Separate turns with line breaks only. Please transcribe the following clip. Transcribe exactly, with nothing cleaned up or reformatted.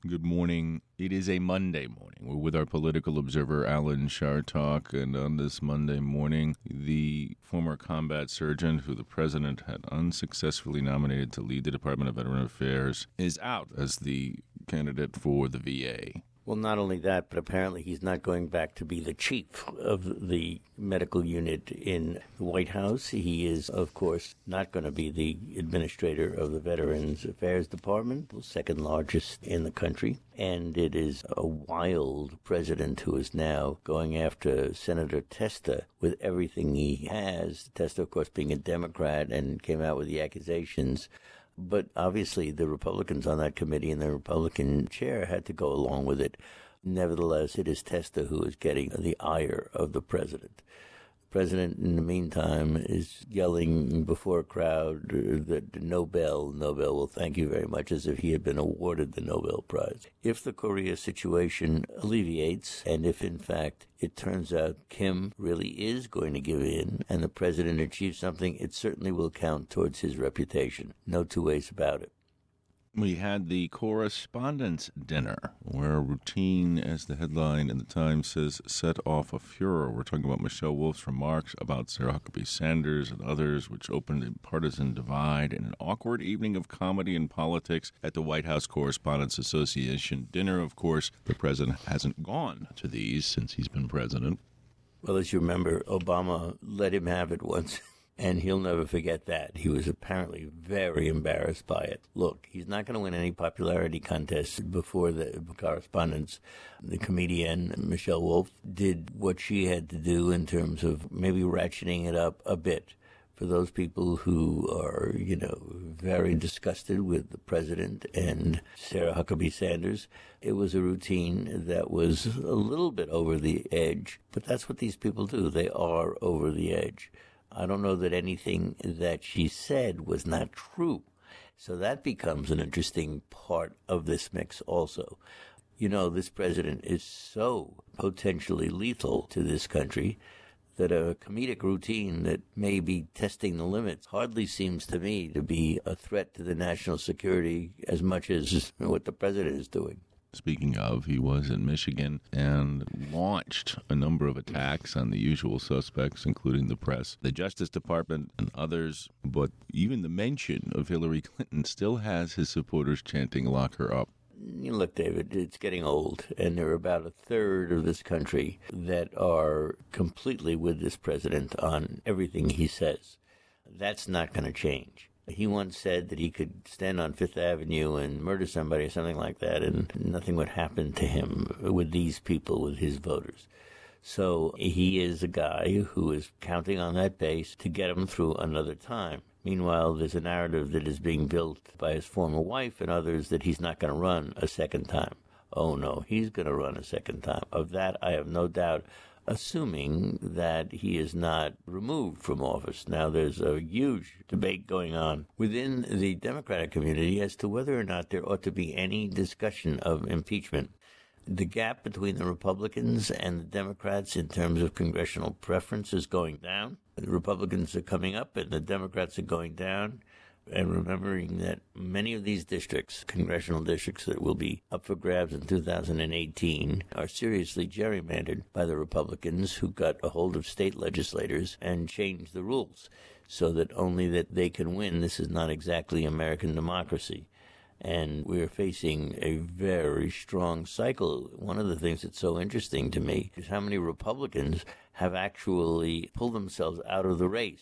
Good morning. It is a Monday morning. We're with our political observer, Alan Chartock, and on this Monday morning, the former combat surgeon who the president had unsuccessfully nominated to lead the Department of Veteran Affairs is out as the candidate for the V A.
Well, not only that, but apparently he's not going back to be the chief of the medical unit in the White House. He is, of course, not going to be the administrator of the Veterans Affairs Department, the second largest in the country. And it is a wild president who is now going after Senator Testa with everything he has. Testa, of course, being a Democrat, and came out with the accusations. But obviously the Republicans on that committee and the Republican chair had to go along with it. Nevertheless, it is Testa who is getting the ire of the president. The president, in the meantime, is yelling before a crowd that Nobel, Nobel will thank you very much, as if he had been awarded the Nobel Prize. If the Korea situation alleviates, and if, in fact, it turns out Kim really is going to give in and the president achieves something, it certainly will count towards his reputation. No two ways about it.
We had the Correspondents' Dinner, where routine, as the headline in the Times says, set off a furor. We're talking about Michelle Wolf's remarks about Sarah Huckabee Sanders and others, which opened a partisan divide in an awkward evening of comedy and politics at the White House Correspondents Association dinner. Of course, the president hasn't gone to these since he's been president.
Well, as you remember, Obama let him have it once. And he'll never forget that. He was apparently very embarrassed by it. Look, he's not going to win any popularity contest before the correspondents. The comedian Michelle Wolf did what she had to do in terms of maybe ratcheting it up a bit for those people who are, you know, very disgusted with the president and Sarah Huckabee Sanders. It was a routine that was a little bit over the edge, but that's what these people do. They are over the edge. I don't know that anything that she said was not true. So that becomes an interesting part of this mix also. You know, this president is so potentially lethal to this country that a comedic routine that may be testing the limits hardly seems to me to be a threat to the national security as much as what the president is doing.
Speaking of, he was in Michigan and launched a number of attacks on the usual suspects, including the press, the Justice Department, and others. But even the mention of Hillary Clinton still has his supporters chanting, "Lock her up."
You look, David, it's getting old, and there are about a third of this country that are completely with this president on everything he says. That's not going to change. He once said that he could stand on Fifth Avenue and murder somebody or something like that, and nothing would happen to him with these people, with his voters. So he is a guy who is counting on that base to get him through another time. Meanwhile, there's a narrative that is being built by his former wife and others that he's not going to run a second time. Oh, no, he's going to run a second time. Of that, I have no doubt, assuming that he is not removed from office. Now, there's a huge debate going on within the Democratic community as to whether or not there ought to be any discussion of impeachment. The gap between the Republicans and the Democrats in terms of congressional preference is going down. The Republicans are coming up and the Democrats are going down. And remembering that many of these districts, congressional districts that will be up for grabs in two thousand eighteen, are seriously gerrymandered by the Republicans, who got a hold of state legislators and changed the rules so that only that they can win. This is not exactly American democracy. And we're facing a very strong cycle. One of the things that's so interesting to me is how many Republicans have actually pulled themselves out of the race.